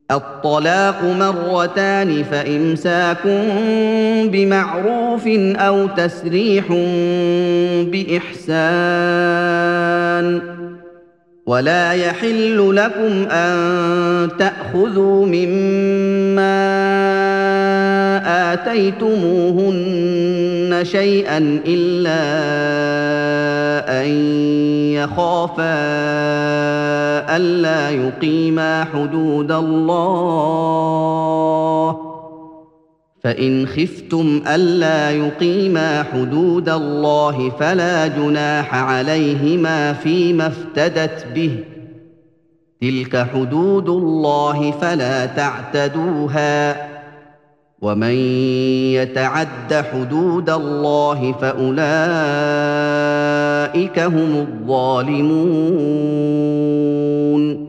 الطلاق مرتان فإمساك بمعروف أو تسريح بإحسان ولا يحل لكم أن تأخذوا مما آتيتموهن شيئا إلا أن يخافا ألا يقيما حدود الله فإن خفتم ألا يقيما حدود الله فلا جناح عليهما فيما افتدت به تلك حدود الله فلا تعتدوها ومن يتعد حدود الله فأولئك هم الظالمون